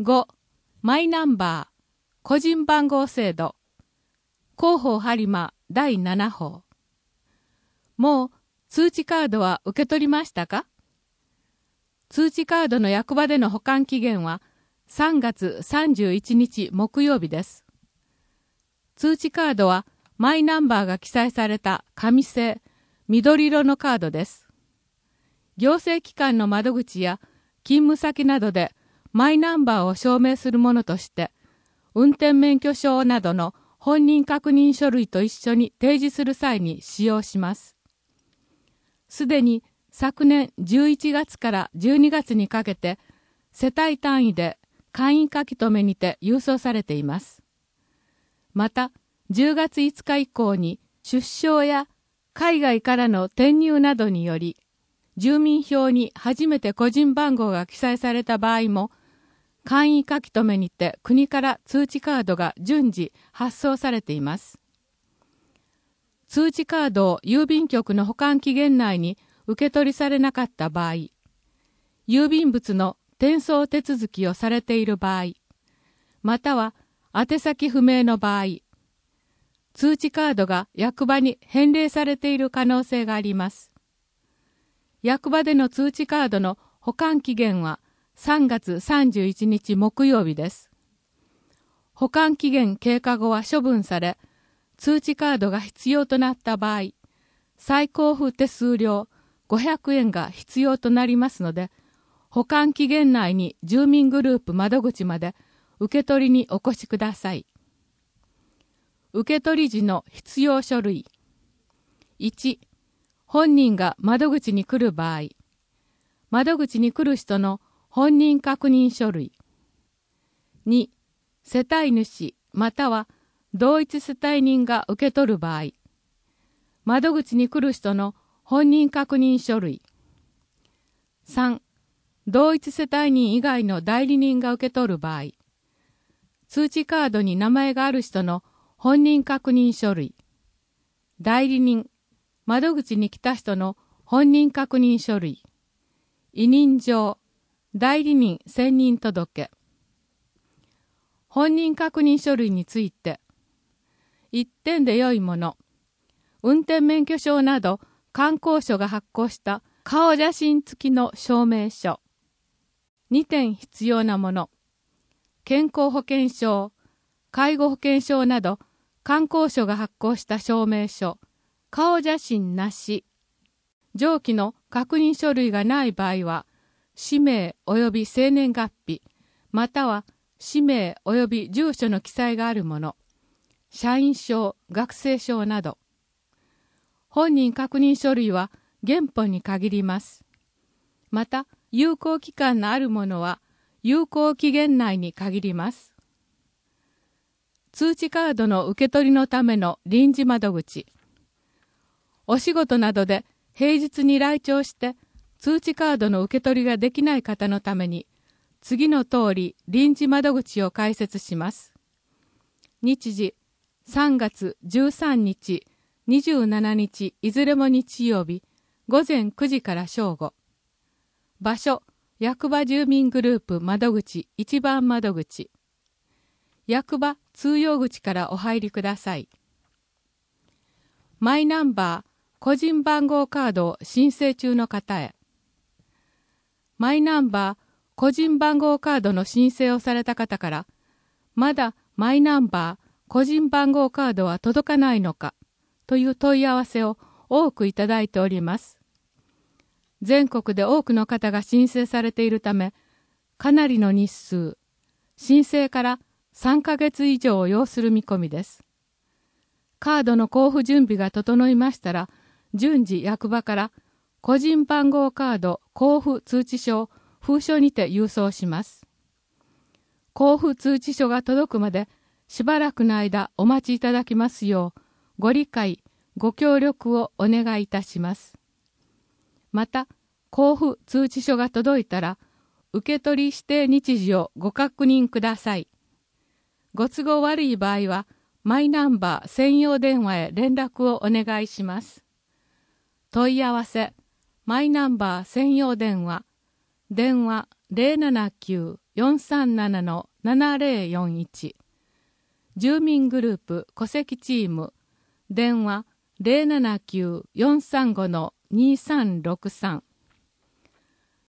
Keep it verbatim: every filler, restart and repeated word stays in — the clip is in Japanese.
ご、マイナンバー、個人番号制度、広報播磨だいななほう。もう通知カードは受け取りましたか？通知カードの役場での保管期限はさんがつさんじゅういちにち木曜日です。通知カードはマイナンバーが記載された紙製、緑色のカードです。行政機関の窓口や勤務先などでマイナンバーを証明するものとして、運転免許証などの本人確認書類と一緒に提示する際に使用します。すでに昨年じゅういちがつからじゅうにがつにかけて、世帯単位で簡易書留にて郵送されています。また、じゅうがついつか以降に出生や海外からの転入などにより、住民票に初めて個人番号が記載された場合も、簡易書留にて国から通知カードが順次発送されています。通知カードを郵便局の保管期限内に受け取りされなかった場合、郵便物の転送手続きをされている場合、または宛先不明の場合、通知カードが役場に返礼されている可能性があります。役場での通知カードの保管期限はさんがつさんじゅういちにち木曜日です。保管期限経過後は処分され、通知カードが必要となった場合、再交付手数料ごひゃくえんが必要となりますので、保管期限内に住民グループ窓口まで受け取りにお越しください。受け取り時の必要書類。いち、本人が窓口に来る場合、窓口に来る人の本人確認書類。に、世帯主または同一世帯人が受け取る場合、窓口に来る人の本人確認書類。さん、同一世帯人以外の代理人が受け取る場合、通知カードに名前がある人の本人確認書類。代理人、窓口に来た人の本人確認書類。委任状、代理人選任届。本人確認書類について、一点で良いもの、運転免許証など観光所が発行した顔写真付きの証明書。にてん必要なもの、健康保険証、介護保険証など観光所が発行した証明書、顔写真なし。上記の確認書類がない場合は、氏名及び生年月日、または氏名及び住所の記載があるもの、社員証、学生証など。本人確認書類は原本に限ります。また、有効期間のあるものは有効期限内に限ります。通知カードの受け取りのための臨時窓口。お仕事などで平日に来庁して通知カードの受け取りができない方のために、次の通り臨時窓口を開設します。日時、さんがつじゅうさんにち、にじゅうしちにちいずれも日曜日、ごぜんくじから正午。場所、役場住民グループ窓口一番窓口。役場通用口からお入りください。マイナンバー個人番号カードを申請中の方へ。マイナンバー個人番号カードの申請をされた方から、まだマイナンバー個人番号カードは届かないのかという問い合わせを多くいただいております。全国で多くの方が申請されているため、かなりの日数、申請からさんかげつ以上を要する見込みです。カードの交付準備が整いましたら、順次役場から個人番号カード交付通知書を封書にて郵送します。交付通知書が届くまでしばらくの間お待ちいただきますよう、ご理解、ご協力をお願いいたします。また、交付通知書が届いたら、受取指定日時をご確認ください。ご都合悪い場合は、マイナンバー専用電話へ連絡をお願いします。問い合わせ、マイナンバー専用電話、電話 ゼロななきゅうよんさんななのななぜろよんいち、住民グループ戸籍チーム電話 ゼロななきゅうよんさんごのにさんろくさん